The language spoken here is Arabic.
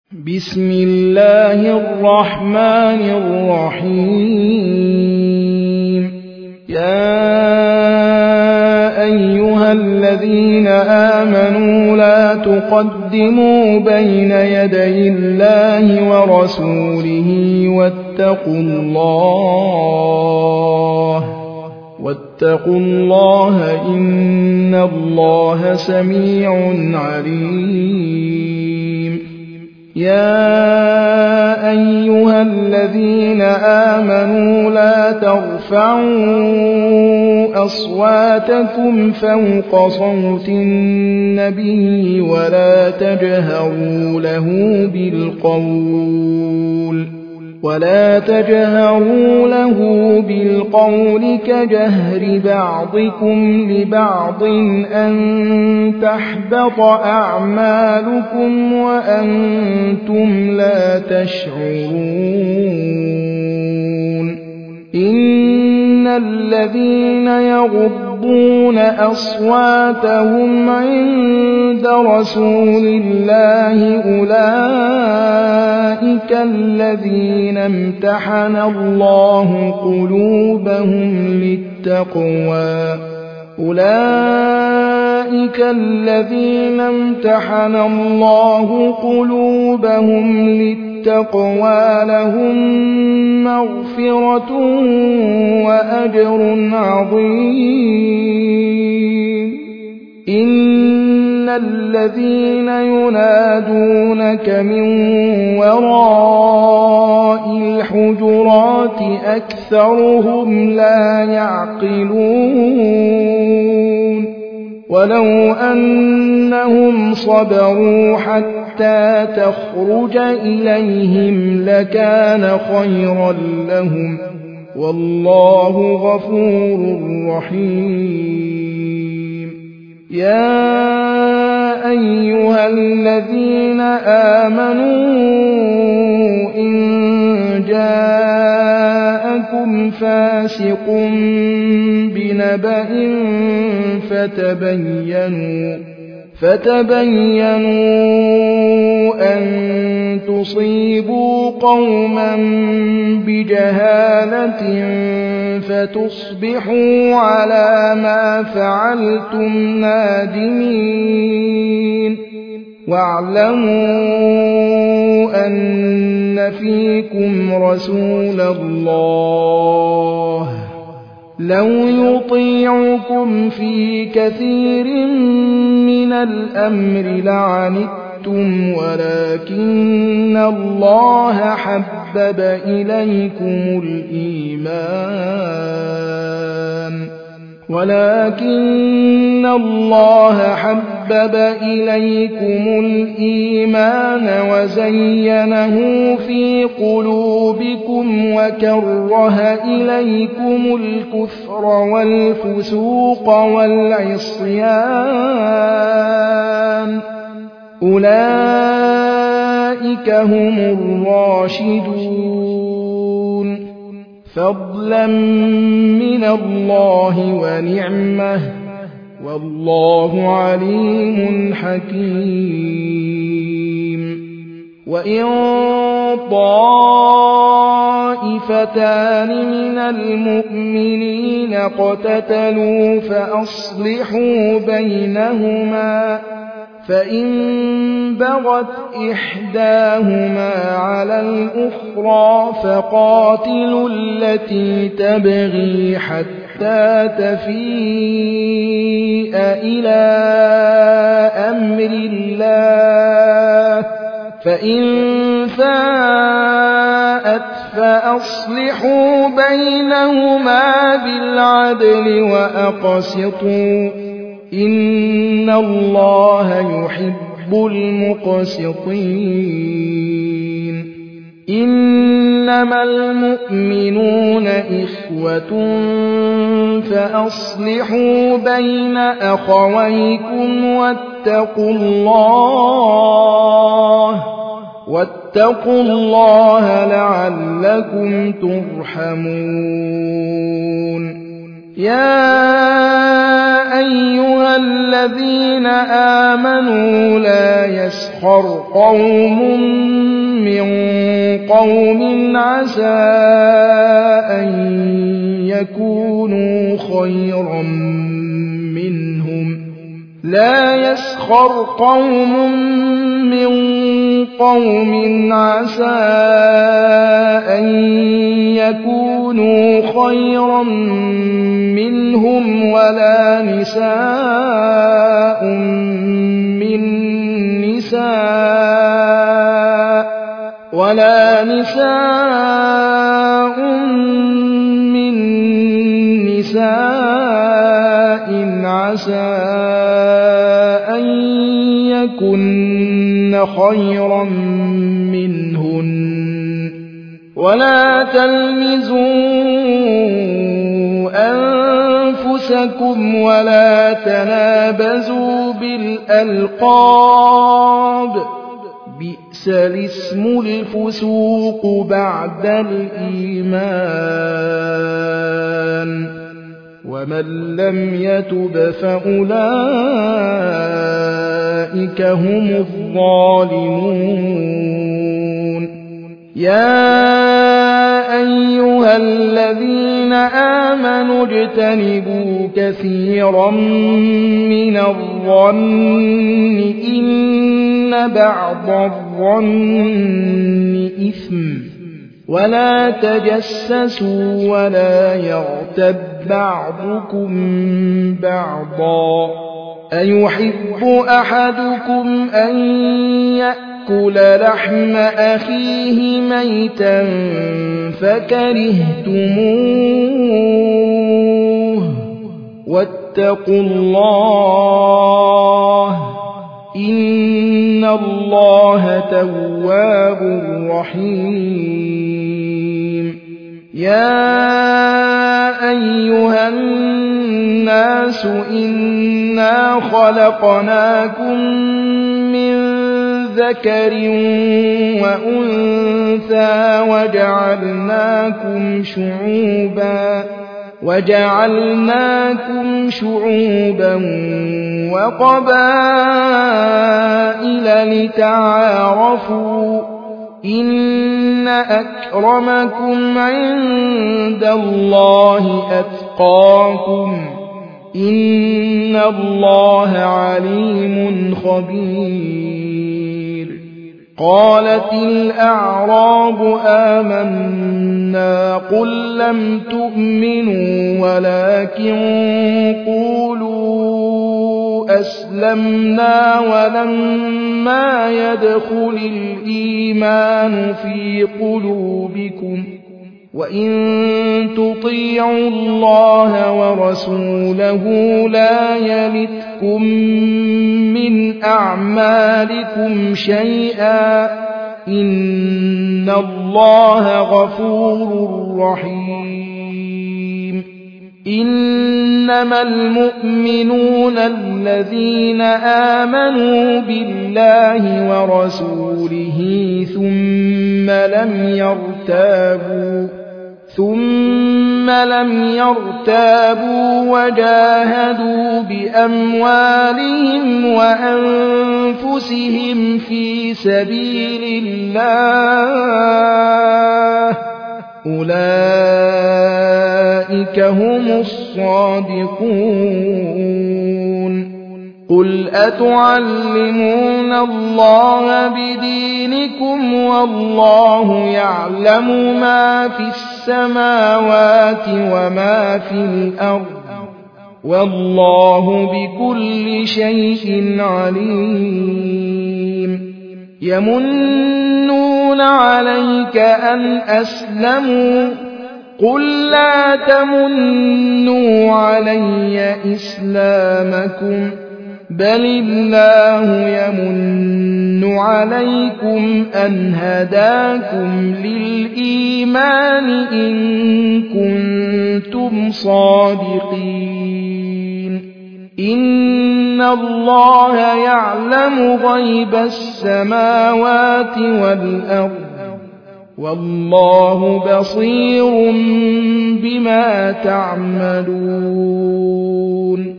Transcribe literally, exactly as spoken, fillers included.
بسم الله الرحمن الرحيم يا أيها الذين آمنوا لا تقدموا بين يدي الله ورسوله واتقوا الله واتقوا الله إن الله سميع عليم يا أيها الذين آمنوا لا ترفعوا أصواتكم فوق صوت النبي ولا تجهروا له بالقول ولا تجهروا له بالقول كجهر بعضكم لبعض أن تحبط أعمالكم وأنتم لا تشعرون إن الذين يغضون أصواتهم عند رسول الله أولئك الذين امتحن الله قلوبهم للتقوى أولئك الذين امتحن الله قلوبهم للتقوى لهم مغفرة وأجر عظيم إن الذين ينادونك من وراء الحجرات أكثرهم لا يعقلون ولو أنهم صبروا حتى تخرج إليهم لكان خيرا لهم والله غفور رحيم يا أيها الذين آمنوا إن جاءكم فاسق بنبأ فتبينوا فتبينوا أن تصيبوا قوما بجهالة فتصبحوا على ما فعلتم نادمين واعلموا أن فيكم رسول الله لو يطيعكم في كثير من الأمر لعنتم ولكن الله حبب إليكم الإيمان ولكن الله حبب إليكم الإيمان وزينه في قلوبكم وكره إليكم الكفر والفسوق والعصيان أولئك هم الراشدون فضلا من الله ونعمه والله عليم حكيم وإن طائفتان من المؤمنين اقتتلوا فأصلحوا بينهما فإن بغت إحداهما على الأخرى فقاتلوا التي تبغي حتى تفيء إلى أمر الله فإن فاءت فأصلحوا بينهما بالعدل وأقسطوا إن الله يحب المقسطين إنما المؤمنون إخوة فأصلحوا بين أخويكم واتقوا الله واتقوا الله لعلكم ترحمون يا أيها الذين آمنوا لا يسخر قوم قوم عسى أن يكونوا خيرا منهم لا يسخر قوم من قوم عسى أن يكونوا خيرا منهم ولا نساء من نساء ولا نساء من نساء عسى أن يكن خيرا منهن ولا تلمزوا أنفسكم ولا تنابزوا بالألقاب بئس الاسم الفسوق بعد الإيمان ومن لم يتب فأولئك هم الظالمون يا أيها الذين آمنوا اجتنبوا كثيرا من الظن إن بعض الظن إثم ولا تجسسوا ولا يغتب بعضكم بعضا أيحب أحدكم أن يأكل لحم أخيه ميتا فكرهتموه واتقوا الله إن الله تواب رحيم يا أيها الناس إنا خلقناكم من ذكر وأنثى وجعلناكم شعوبا وجعلناكم شعوبا وقبائل لتعارفوا إن أكرمكم عند الله أتقاكم إن الله عليم خبير قالت الأعراب آمنا قل لم تؤمنوا ولكن قولوا أسلمنا ولما يدخل الإيمان في قلوبكم وإن تطيعوا الله ورسوله لا يلتكم من أعمالكم شيئا إن الله غفور رحيم إنما المؤمنون الذين آمنوا بالله ورسوله ثم لم يرتابوا ثم لم يرتابوا وجاهدوا بأموالهم وأنفسهم في سبيل الله أولئك هم الصادقون قل أتعلمون الله بدينكم والله يعلم ما في السماوات وما في الأرض والله بكل شيء عليم يمنون عليك أن أسلموا قل لا تمنوا علي إسلامكم بل الله يمن عليكم أن هداكم للإيمان إن كنتم صادقين إن الله يعلم غيب السماوات والأرض والله بصير بما تعملون